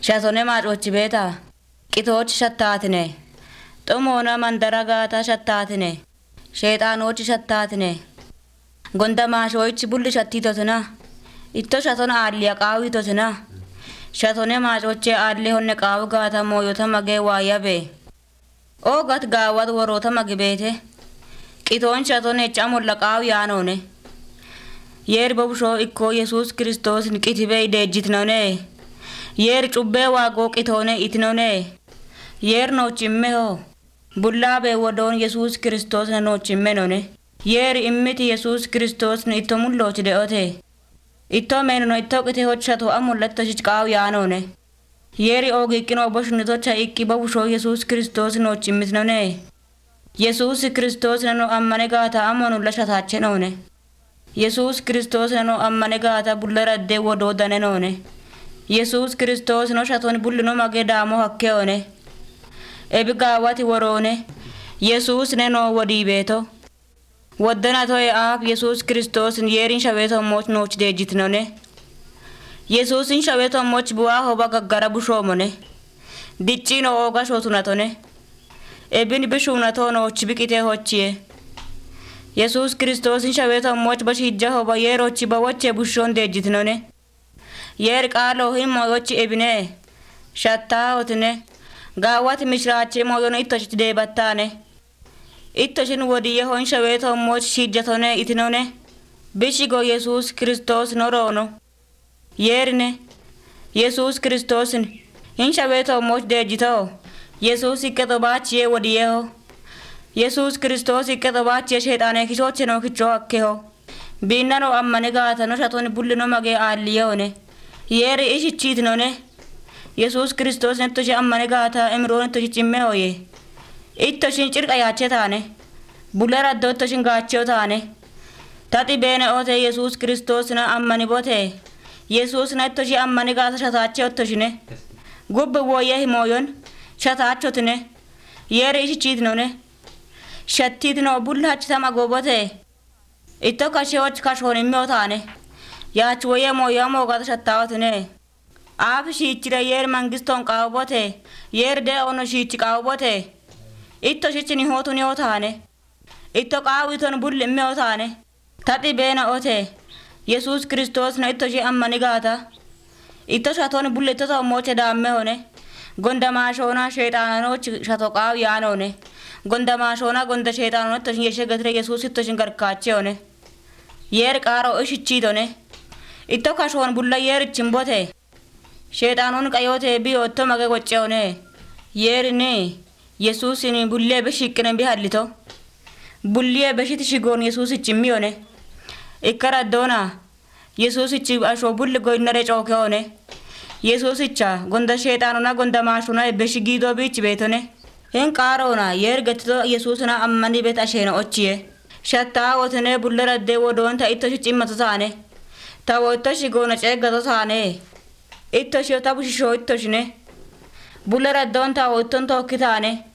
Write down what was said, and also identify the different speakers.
Speaker 1: Shatone maacochi beeta. Qitoochi shattaatine. Xumoona mandara gaata shattaatine. Sheexaanoochi shattaatine. Gonda maashoochi bulli shattiitotina. Itto shatona aalliya qaawitotina. Shatone maacoche aalli honne qaawu gaata mooyota magee waayabe. Oogat gaawat woroota magibeete. Qitoon shatone camolla qaawu yaanoone. Yeer bobushoo ikkoo Yesuus Kiristoos qitibee deejjitnone. Yeer cubbee waagoo qitoone itnone. Yeer noochimmeho. Bullaabe wodoon Yesuus Kiristoos na noochimmenone. Yeer immiti Yesuus Kiristoos ni itto mulloochi de'ote. Itto meenno itto qite hochato amulletto shicqaawu yaanoone. Yeeri oogiiqqinoo boshunnitocha ikki bobushoo Yesuus Kiristoos noochimmitnone. Yesuus Kiristoos nano ammane gaata amonulla shataachenoone. Yesuus Kiristoos nano ammane gaata bullera addee wodoo danenoone. Yesuus Kiristoos no shatoni bullino magee daamo hakkeone. Ebi gaawati woroone. Yesuus neno wodii beeto. Waddana to'e aaf Yesuus Kiristoos yeerin shaweeto mooch nooch deejjitnone. Yesuusin shaweeto mooch bu'aa hoba gaggara bushoomone. Dicciino ooga shootunatone. Ebin bishuunatoo nooch biqitee hochiye. Yesuus Kiristoosin shaweeto mooch bashijja hoba yeerochi bawoche bushoon deejjitnone. Yeer qaaloo hin mooyochi ebine. Shattaa hotine. Gaawati mishraache mooyono ittochi deebattaane. Ittoshin wodiyye hon shaweeto mooch shijjatone itinone. Bishigo Yesuus Kiristoos noroono. Yeerine. Yesuus Kiristoosin hin shaweeto mooch deejjitoo. Yesuus ikketo baachiye wodiyyeho. Yesuus Kiristoos ikketo baachiye sheexaanee kishoocheno kichoo hakkeho. Biinnano ammane gaatano shatoni bullino magee aalliyeone. Yeeri ishichiitinone. Yesuus Kiristoos nettoshi ammane gaata emiroon nettoshi cimmehoye. Ittoshin cirqa yaache taane. Bullera addoo ittoshin gaacheo taane. Taxi beene oote Yesuus Kiristoos na ammani bote. Yesuus na ittoshi ammane gaata shataache ottoshine. Gubbi woyye himooyon shataachotine. Yeeri ishichiitinone. Shattiitino bulla hachitama gobote. Itto kasheoch kashoon immeo taane. Yaach woyye mooyaa moogaata shattaawotine. Aaf shiichira yeer mangistoon qaawbote. Yeer dee ono shiichi qaawbote. Itto shichini hootu ni otaane. Itto qaawiton bulli imme otaane. Taxi beena ote. Yesuus Kiristoos na itto shi ammani gaata. Itto shatoon bulli itto ta'o mooche daammehone. Gonda maashoona sheexaanoochi shato qaawu yaanoone. Gonda maashoona gonda sheexaanoon itto shin yeshe gatire Yesuus itto shin garkaacheone. Yeer qaaroo ishichiitone. Itto kashoon bulla yeer chimbote. Sheexaanoon qayootee biyoo itto mage gocceone. Yeerini Yesuusin bullee beshiqqine bihallito. Bullee beshiti shigoon Yesuusichi miyone. Ikkara addoona Yesuusichi ashoo bulli goynare cookeone. Yesuusicha gonda sheexaanona gonda maashuna beshi giidoo biichi beetone. Hin qaaroona yeer gattito Yesuusina ammani beet asheena ochiye. Shattaa wotine bullera addee wodoon ta ittoshi cimmato taane. Tawo itto shigoona ceeggato taane. Ittoshi tabu shishoo ittoshine. Bullera addoon tawo itton tokki taane.